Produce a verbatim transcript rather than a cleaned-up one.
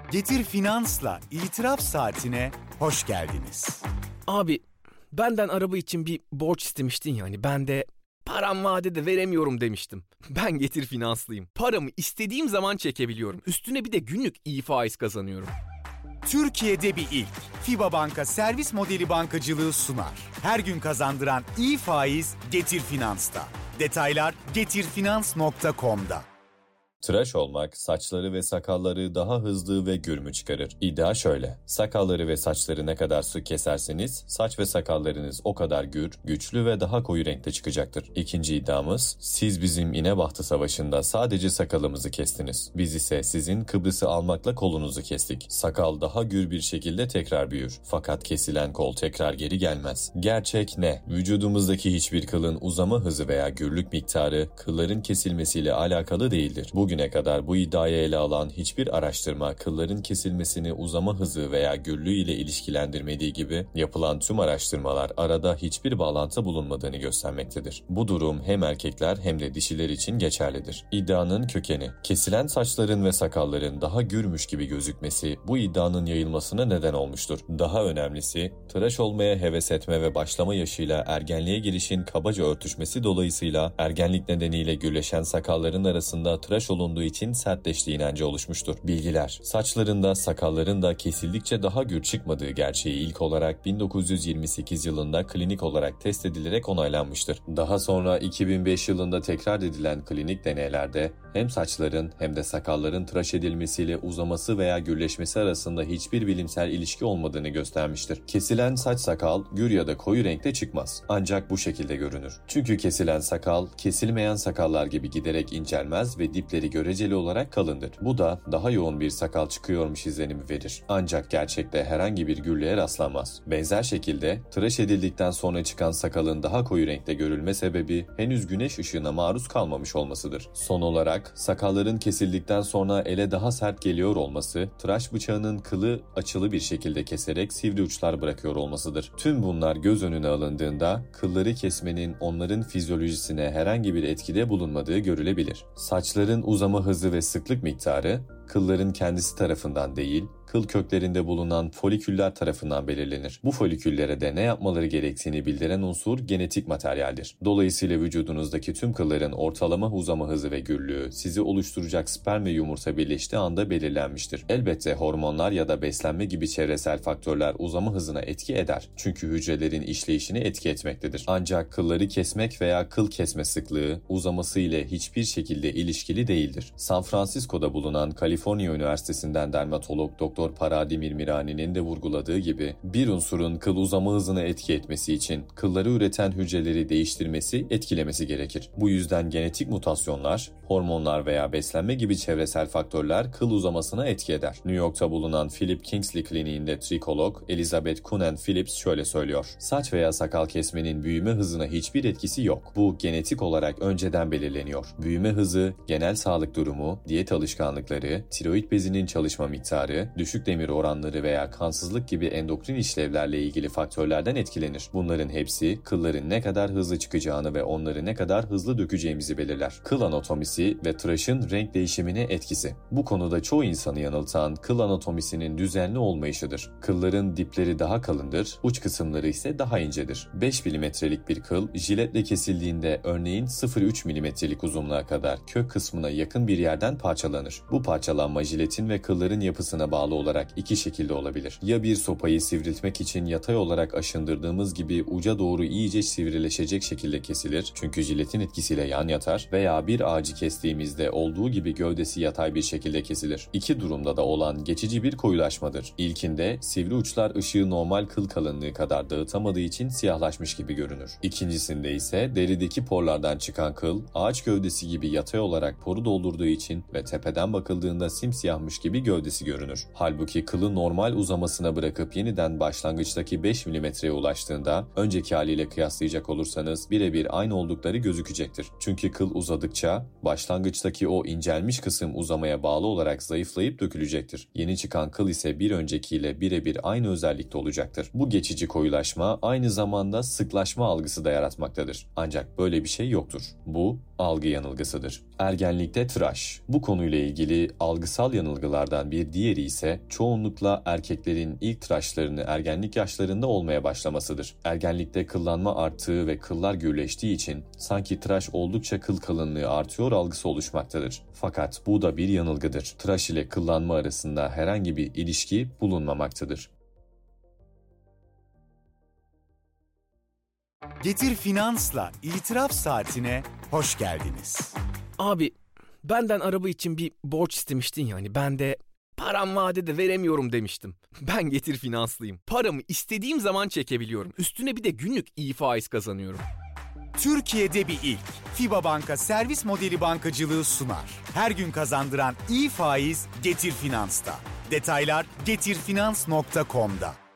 Getir Finans'la İtiraf Saatine hoş geldiniz. Abi benden araba için bir borç istemiştin yani ben de param vadede veremiyorum demiştim. Ben Getir Finanslıyım. Paramı istediğim zaman çekebiliyorum. Üstüne bir de günlük iyi faiz kazanıyorum. Türkiye'de bir ilk. FİBA Banka servis modeli bankacılığı sunar. Her gün kazandıran iyi faiz Getir Finans'ta. Detaylar getirfinans nokta com'da. Tıraş olmak, saçları ve sakalları daha hızlı ve gür mü çıkarır? İddia şöyle: sakalları ve saçları ne kadar sık keserseniz, saç ve sakallarınız o kadar gür, güçlü ve daha koyu renkte çıkacaktır. İkinci iddiamız, siz bizim İnebahtı Savaşı'nda sadece sakalımızı kestiniz. Biz ise sizin Kıbrıs'ı almakla kolunuzu kestik. Sakal daha gür bir şekilde tekrar büyür. Fakat kesilen kol tekrar geri gelmez. Gerçek ne? Vücudumuzdaki hiçbir kılın uzama hızı veya gürlük miktarı, kılların kesilmesiyle alakalı değildir. Bu Bugüne kadar bu iddiayı ele alan hiçbir araştırma kılların kesilmesini uzama hızı veya gürlüğü ile ilişkilendirmediği gibi yapılan tüm araştırmalar arada hiçbir bağlantı bulunmadığını göstermektedir. Bu durum hem erkekler hem de dişiler için geçerlidir. İddianın kökeni: kesilen saçların ve sakalların daha gürmüş gibi gözükmesi bu iddianın yayılmasına neden olmuştur. Daha önemlisi, tıraş olmaya heves etme ve başlama yaşıyla ergenliğe girişin kabaca örtüşmesi dolayısıyla ergenlik nedeniyle gürleşen sakalların arasında tıraş olunduğu için sertleştiği inancı oluşmuştur. Bilgiler: saçlarında, sakalların da kesildikçe daha gür çıkmadığı gerçeği ilk olarak bin dokuz yüz yirmi sekiz yılında klinik olarak test edilerek onaylanmıştır. Daha sonra iki bin beş yılında tekrar edilen klinik deneylerde hem saçların hem de sakalların tıraş edilmesiyle uzaması veya gürleşmesi arasında hiçbir bilimsel ilişki olmadığını göstermiştir. Kesilen saç sakal gür ya da koyu renkte çıkmaz. Ancak bu şekilde görünür. Çünkü kesilen sakal, kesilmeyen sakallar gibi giderek incelmez ve dipleri göreceli olarak kalındır. Bu da daha yoğun bir sakal çıkıyormuş izlenimi verir. Ancak gerçekte herhangi bir gürlüğe rastlanmaz. Benzer şekilde tıraş edildikten sonra çıkan sakalın daha koyu renkte görülme sebebi henüz güneş ışığına maruz kalmamış olmasıdır. Son olarak sakalların kesildikten sonra ele daha sert geliyor olması, tıraş bıçağının kılı açılı bir şekilde keserek sivri uçlar bırakıyor olmasıdır. Tüm bunlar göz önüne alındığında kılları kesmenin onların fizyolojisine herhangi bir etkide bulunmadığı görülebilir. Saçların uzama hızı ve sıklık miktarı, kılların kendisi tarafından değil, kıl köklerinde bulunan foliküller tarafından belirlenir. Bu foliküllere de ne yapmaları gerektiğini bildiren unsur genetik materyaldir. Dolayısıyla vücudunuzdaki tüm kılların ortalama uzama hızı ve gürlüğü sizi oluşturacak sperm ve yumurta birleştiği anda belirlenmiştir. Elbette hormonlar ya da beslenme gibi çevresel faktörler uzama hızına etki eder. Çünkü hücrelerin işleyişini etki etmektedir. Ancak kılları kesmek veya kıl kesme sıklığı uzaması ile hiçbir şekilde ilişkili değildir. San Francisco'da bulunan Kaliforniya Üniversitesi'nden dermatolog Doktor Paradimir Mirani'nin de vurguladığı gibi bir unsurun kıl uzama hızına etki etmesi için kılları üreten hücreleri değiştirmesi, etkilemesi gerekir. Bu yüzden genetik mutasyonlar, hormonlar veya beslenme gibi çevresel faktörler kıl uzamasına etki eder. New York'ta bulunan Philip Kingsley Kliniğinde trikolog Elizabeth Kunen Phillips şöyle söylüyor: saç veya sakal kesmenin büyüme hızına hiçbir etkisi yok. Bu genetik olarak önceden belirleniyor. Büyüme hızı, genel sağlık durumu, diyet alışkanlıkları, tiroid bezinin çalışma miktarı, düşük demir oranları veya kansızlık gibi endokrin işlevlerle ilgili faktörlerden etkilenir. Bunların hepsi kılların ne kadar hızlı çıkacağını ve onları ne kadar hızlı dökeceğimizi belirler. Kıl anatomisi ve tıraşın renk değişimine etkisi. Bu konuda çoğu insanı yanıltan kıl anatomisinin düzenli olmayışıdır. Kılların dipleri daha kalındır, uç kısımları ise daha incedir. beş milimetrelik bir kıl jiletle kesildiğinde örneğin sıfır virgül üç milimetrelik uzunluğa kadar kök kısmına yakın bir yerden parçalanır. Bu parçalanma jiletin ve kılların yapısına bağlı olarak iki şekilde olabilir. Ya bir sopayı sivriltmek için yatay olarak aşındırdığımız gibi uca doğru iyice sivrileşecek şekilde kesilir çünkü jiletin etkisiyle yan yatar, veya bir ağacı kestiğimizde olduğu gibi gövdesi yatay bir şekilde kesilir. İki durumda da olan geçici bir koyulaşmadır. İlkinde sivri uçlar ışığı normal kıl kalınlığı kadar dağıtamadığı için siyahlaşmış gibi görünür. İkincisinde ise derideki porlardan çıkan kıl ağaç gövdesi gibi yatay olarak poru doldurduğu için ve tepeden bakıldığında simsiyahmış gibi gövdesi görünür. Halbuki kılı normal uzamasına bırakıp yeniden başlangıçtaki beş milimetreye ulaştığında önceki haliyle kıyaslayacak olursanız birebir aynı oldukları gözükecektir. Çünkü kıl uzadıkça başlangıçtaki o incelmiş kısım uzamaya bağlı olarak zayıflayıp dökülecektir. Yeni çıkan kıl ise bir öncekiyle birebir aynı özellikte olacaktır. Bu geçici koyulaşma aynı zamanda sıklaşma algısı da yaratmaktadır. Ancak böyle bir şey yoktur. Bu algı yanılgısıdır. Ergenlikte tıraş. Bu konuyla ilgili algısal yanılgılardan bir diğeri ise çoğunlukla erkeklerin ilk tıraşlarını ergenlik yaşlarında olmaya başlamasıdır. Ergenlikte kıllanma arttığı ve kıllar gürleştiği için sanki tıraş oldukça kıl kalınlığı artıyor algısı oluşmaktadır. Fakat bu da bir yanılgıdır. Tıraş ile kıllanma arasında herhangi bir ilişki bulunmamaktadır. Getir Finans'la itiraf saatine hoş geldiniz. Abi benden araba için bir borç istemiştin yani ben de param vadede veremiyorum demiştim. Ben Getir Finanslıyım. Paramı istediğim zaman çekebiliyorum. Üstüne bir de günlük iyi faiz kazanıyorum. Türkiye'de bir ilk. FİBA Banka servis modeli bankacılığı sunar. Her gün kazandıran iyi faiz Getir Finans'ta. Detaylar getir finans nokta com'da.